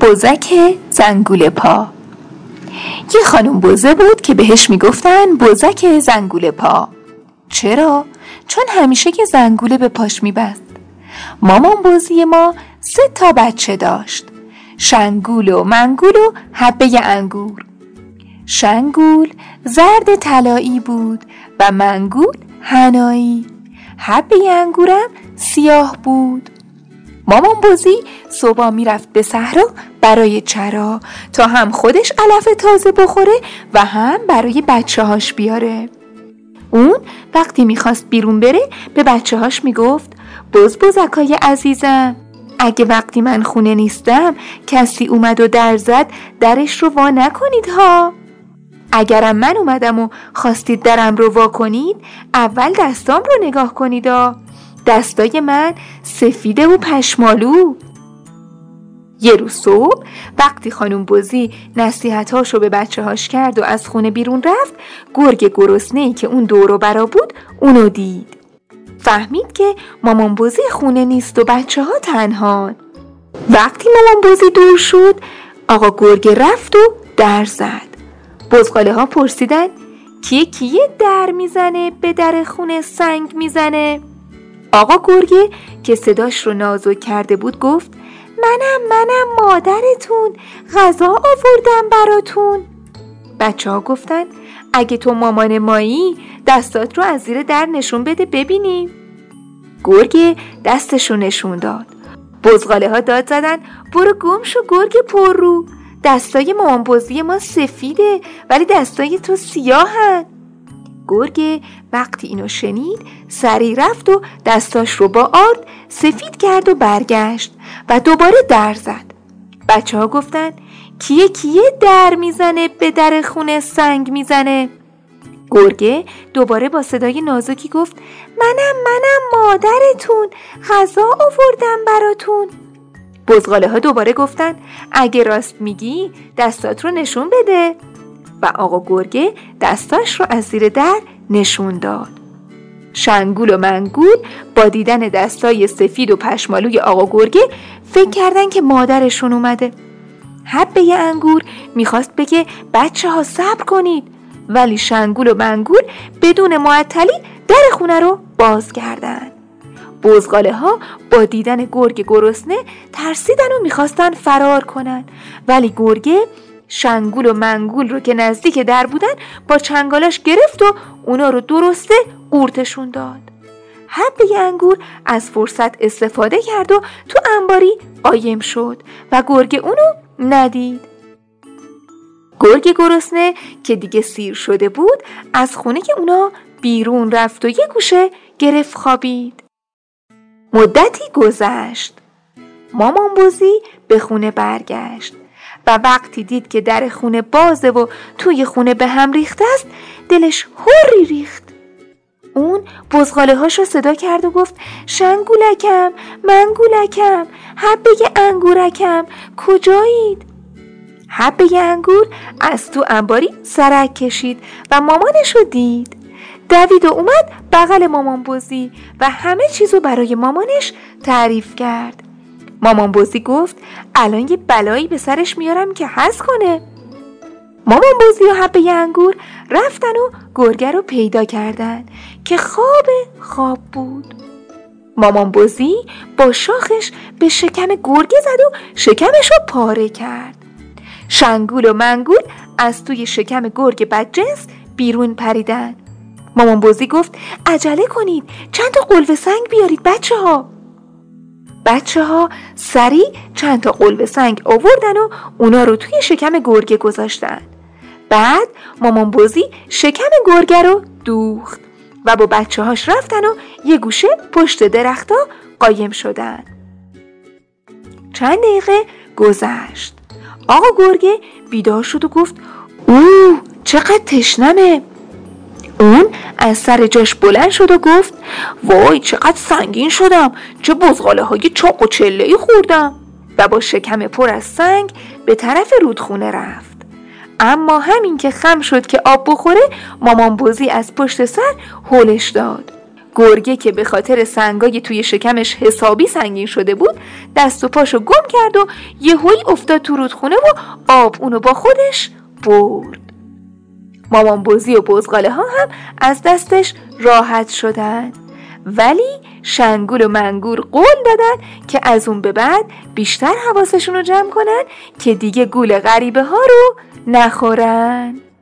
بزک زنگوله پا. یه خانم بزه بود که بهش میگفتن بزک زنگوله پا. چرا؟ چون همیشه که زنگوله به پاش میبست. مامان بزی ما 3 بچه داشت: شنگول و منگول و حبه انگور. شنگول زرد طلایی بود و منگول حنایی. حبه انگورم سیاه بود. مامان بزی صبح میرفت به صحرا برای چرا تا هم خودش علف تازه بخوره و هم برای بچه هاش بیاره. اون وقتی میخواست بیرون بره به بچه هاش میگفت: بزکای عزیزم، اگه وقتی من خونه نیستم کسی اومد و در زد، درش رو وا نکنید ها. اگرم من اومدم و خواستید درم رو وا کنید، اول دستام رو نگاه کنید ها. دستای من سفیده و پشمالو. یه روز صبح وقتی خانم بزی نصیحتاشو به بچه هاش کرد و از خونه بیرون رفت، گرگ گرسنه‌ای که اون دور و برا بود اونو دید. فهمید که مامان بزی خونه نیست و بچه ها تنهان. وقتی مامان بزی دور شد، آقا گرگ رفت و در زد. بزغاله ها پرسیدن: کیه در میزنه به در خونه سنگ میزنه؟ آقا گرگه که صداش رو نازک کرده بود گفت: منم مادرتون، غذا آوردم براتون. بچه ها گفتن: اگه تو مامان مایی، دستات رو از زیر در نشون بده ببینیم. گرگه دستش رو نشون داد. بزغاله ها داد زدن: برو گم شو گرگ پر رو، دستای مامان بزی ما سفیده ولی دستای تو سیاهن. گرگ وقتی اینو شنید سریع رفت و دستاش رو با آرد سفید کرد و برگشت و دوباره در زد. بچه ها گفتن: کیه در میزنه به در خونه سنگ میزنه؟ گرگه دوباره با صدای نازکی گفت: منم مادرتون، غذا آوردم براتون. بزغاله ها دوباره گفتن: اگه راست میگی دستات رو نشون بده. و آقا گرگه دستاش رو از زیر در نشون داد. شنگول و منگول با دیدن دستای سفید و پشمالوی آقا گرگه فکر کردن که مادرشون اومده. حبه انگور میخواست بگه بچه ها صبر کنید، ولی شنگول و منگول بدون معطلی در خونه رو باز کردن. بزغاله ها با دیدن گرگ گرسنه ترسیدن و میخواستن فرار کنن، ولی گرگه شنگول و منگول رو که نزدیک در بودن با چنگالاش گرفت و اونا رو درسته قورتشون داد. حبه انگور از فرصت استفاده کرد و تو انباری قایم شد و گرگ اونو ندید. گرگ گرسنه که دیگه سیر شده بود از خونه که اونا بیرون رفت و یه گوشه گرفت خوابید. مدتی گذشت. مامان بزی به خونه برگشت و وقتی دید که در خونه بازه و توی خونه به هم ریخته است، دلش هوری ریخت. اون بزغاله هاشو صدا کرد و گفت: شنگولکم، منگولکم، حبه انگورکم، کجایید؟ حبه انگور از تو انباری سرک کشید و مامانشو دید. دوید و اومد بغل مامان بزی و همه چیزو برای مامانش تعریف کرد. مامان بزی گفت: الان یه بلایی به سرش میارم که حس کنه. مامان بزی و حبه انگور رفتن و گرگه رو پیدا کردن که خواب بود. مامان بزی با شاخش به شکم گرگه زد و شکمش رو پاره کرد. شنگول و منگول از توی شکم گرگ بدجنس بیرون پریدن. مامان بزی گفت: عجله کنید، چند تا قلوه سنگ بیارید بچه ها. بچه ها سریع چند تا قلوه سنگ آوردن و اونا رو توی شکم گرگه گذاشتن. بعد مامان بزی شکم گرگه رو دوخت و با بچه هاش رفتن و یه گوشه پشت درختا قایم شدن. چند دقیقه گذشت. آقا گرگه بیدار شد و گفت: اوه چقدر تشنمه. اون از سر جاش بلند شد و گفت: وای چقدر سنگین شدم، چه بزغاله های چاق و چله‌ای خوردم. و با شکم پر از سنگ به طرف رودخونه رفت. اما همین که خم شد که آب بخوره، مامان بزی از پشت سر هلش داد: گرگه که به خاطر سنگای توی شکمش حسابی سنگین شده بود دست و پاشو گم کرد و یهویی افتاد تو رودخونه و آب اونو با خودش برد. مامان بزی و بزغاله ها هم از دستش راحت شدن، ولی شنگول و منگور قول دادن که از اون به بعد بیشتر حواسشون رو جمع کنن که دیگه گول غریبه ها رو نخورن.